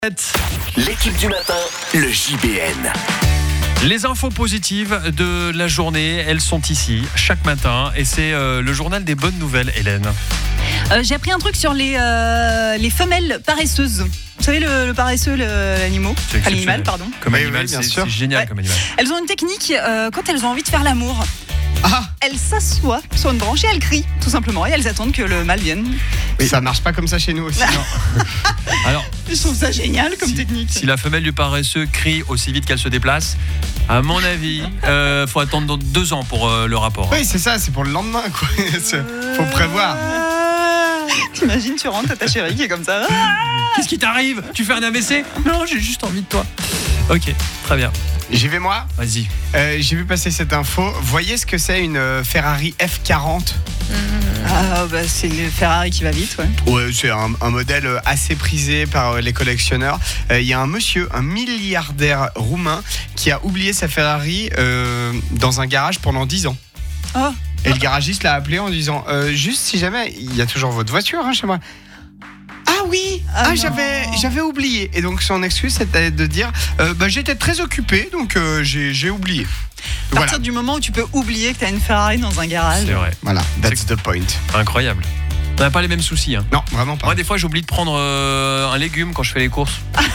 L'équipe du matin, le JBN. Les infos positives de la journée, elles sont ici chaque matin et c'est le journal des bonnes nouvelles, Hélène. J'ai appris un truc sur les femelles paresseuses. Vous savez, le paresseux, l'animal, pardon. Comme Oui, animal, oui, bien c'est sûr. génial Ouais. comme animal. Elles ont une technique quand elles ont envie de faire l'amour. Ah, Elles s'assoient sur une branche et elles crient, tout simplement. Et elles attendent que le mâle vienne. oui, ça marche pas comme ça chez nous aussi. Non. Alors, Je trouve ça génial comme technique. si la femelle du paresseux crie aussi vite qu'elle se déplace, à mon avis, faut attendre 2 ans pour le rapport. Oui, c'est ça, c'est pour le lendemain, quoi. Faut prévoir. T'imagines, tu rentres à ta chérie qui est comme ça. Qu'est-ce qui t'arrive? Tu fais un AVC? Non, j'ai juste envie de toi. Ok, très bien. J'y vais moi. Vas-y. J'ai vu passer cette info. Voyez ce que c'est une Ferrari F40. Ah, bah, c'est une Ferrari qui va vite, ouais. Ouais, c'est un modèle assez prisé par les collectionneurs. Il y a un monsieur, un milliardaire roumain, qui a oublié sa Ferrari dans un garage pendant 10 ans. Oh. Et le garagiste l'a appelé en disant juste si jamais il y a toujours votre voiture chez moi. Ah oui, Ah non. j'avais oublié. Et donc son excuse c'était de dire j'étais très occupé donc j'ai oublié. À partir du moment où tu peux oublier que t'as une Ferrari dans un garage. C'est vrai. Voilà, that's the point. Incroyable. On n'a pas les mêmes soucis. Hein. Non, vraiment pas. Moi, des fois, j'oublie de prendre un légume quand je fais les courses.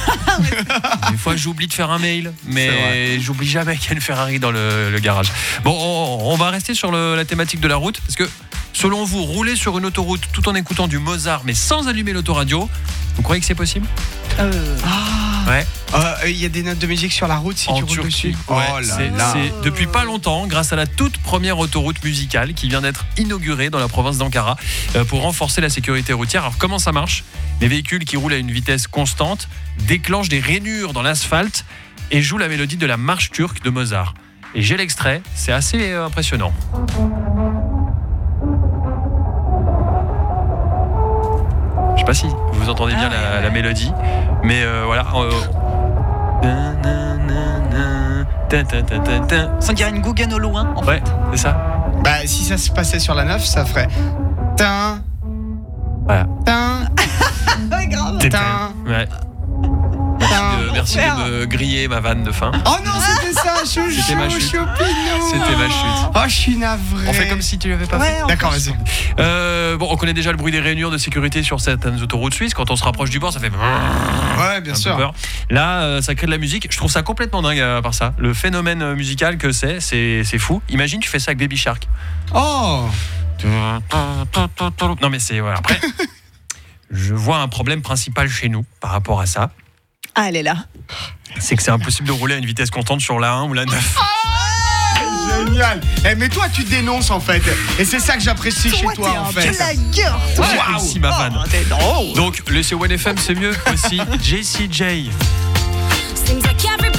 Des fois, j'oublie de faire un mail, C'est mais vrai. j'oublie jamais qu'il y a une Ferrari dans le garage. Bon, on va rester sur la thématique de la route, parce que selon vous, rouler sur une autoroute tout en écoutant du Mozart, mais sans allumer l'autoradio, vous croyez que c'est possible? Ouais. Il y a des notes de musique sur la route si En tu roules Turquie. dessus. Ouais, Oh là c'est là. depuis pas longtemps, grâce à la toute première autoroute musicale qui vient d'être inaugurée dans la province d'Ankara pour renforcer la sécurité routière. Alors comment ça marche? Les véhicules qui roulent à une vitesse constante déclenchent des rainures dans l'asphalte et jouent la mélodie de la marche turque de Mozart. Et j'ai l'extrait, c'est assez impressionnant. Je sais pas si vous entendez bien la mélodie, mais voilà. On dirait une Guggen au loin, en fait. Ouais, c'est ça. Bah si ça se passait sur la 9, ça ferait tin Voilà. tin Ouais, grave. tin Ouais. tin. Merci de me griller ma vanne de fin. Oh non, c'était ça, chouchou, C'était ma chute. choupinou. C'était ma chute. Oh, je suis navré. On fait comme si tu l'avais pas Ouais, fait. on D'accord, peut- vas-y. Bon, on connaît déjà le bruit des rainures de sécurité sur certaines autoroutes suisses. Quand on se rapproche du bord, ça fait Ouais, bien un peu sûr. peur. Là, ça crée de la musique. Je trouve ça complètement dingue à part ça. Le phénomène musical que c'est fou. Imagine, tu fais ça avec Baby Shark. Oh. Non, mais c'est voilà. Après, je vois un problème principal chez nous par rapport à ça. Ah, elle est là. C'est que c'est impossible de rouler à une vitesse constante sur la 1 ou la 9. Génial. Mais toi, tu dénonces en fait. Et c'est ça que j'apprécie chez toi en fait. blagueur, toi. J'apprécie ma vanne. Oh, t'es drôle. Donc, le C1FM, c'est mieux aussi. JCJ. Seems like everybody